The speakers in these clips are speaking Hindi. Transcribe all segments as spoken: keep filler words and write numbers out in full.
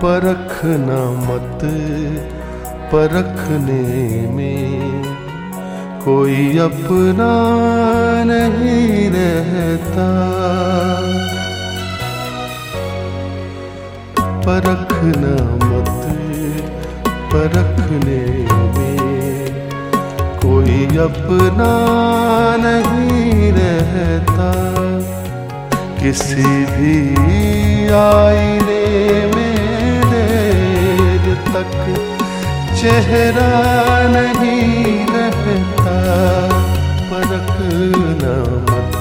परखना मत, परखने में कोई अपना नहीं रहता। परखना मत, परखने में कोई अपना नहीं रहता। किसी भी आईने में देर तक चेहरा नहीं रहता। परखना मत,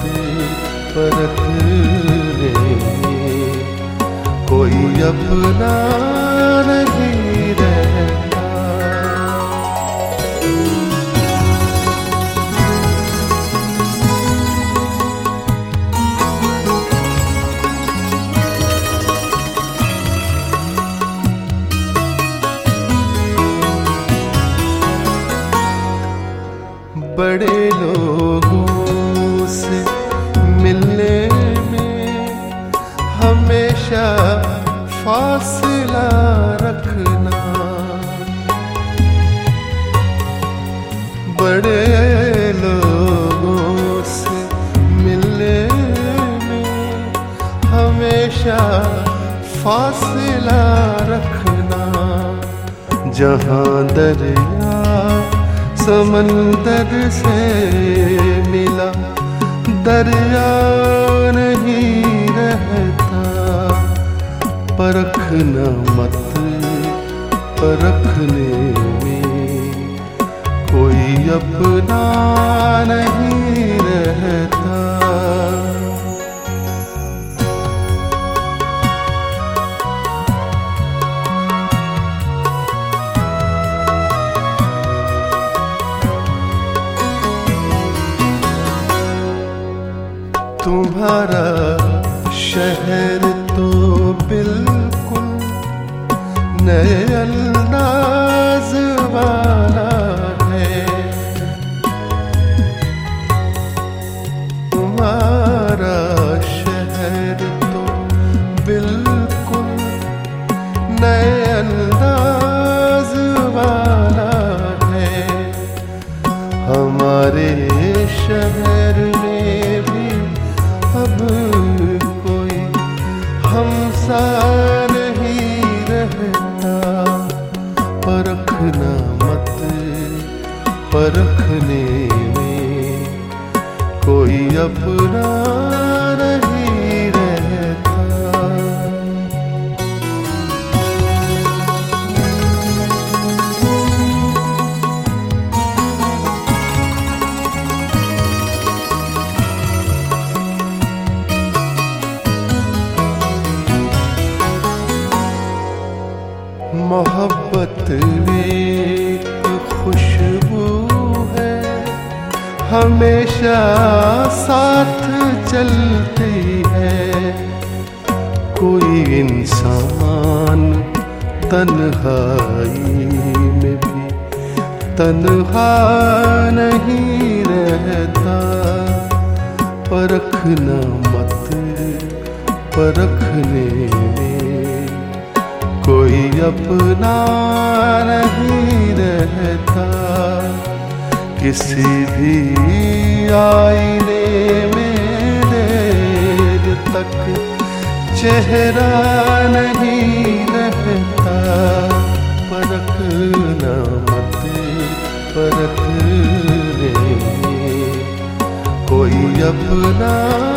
परखने में कोई अपना नहीं रहता। बड़े लोगों से मिलने में हमेशा फासला रखना। बड़े लोगों से मिलने में हमेशा फासला रखना। जहाँ दरिया समंदर से मिला, दरिया नहीं रहता। परखना मत, परखने में कोई अपना नहीं रहता। तुम्हारा शहर तो बिल्कुल नए अंदाज वाला है। तुम्हारा शहर तो बिल्कुल नए अंदाज वाला है। हमारे शहर में भी अब कोई हमसा नहीं रहता। परखना मत, परखने में कोई अपना नहीं रहता। मोहब्बत एक खुशबू है, हमेशा साथ चलती है। कोई इंसान तन्हाई में भी तन्हा नहीं रहता। परखना मत, परखने में कोई अपना नहीं रहता। किसी भी आईने में देर तक चेहरा नहीं रहता। परखना मत, परखने में कोई अपना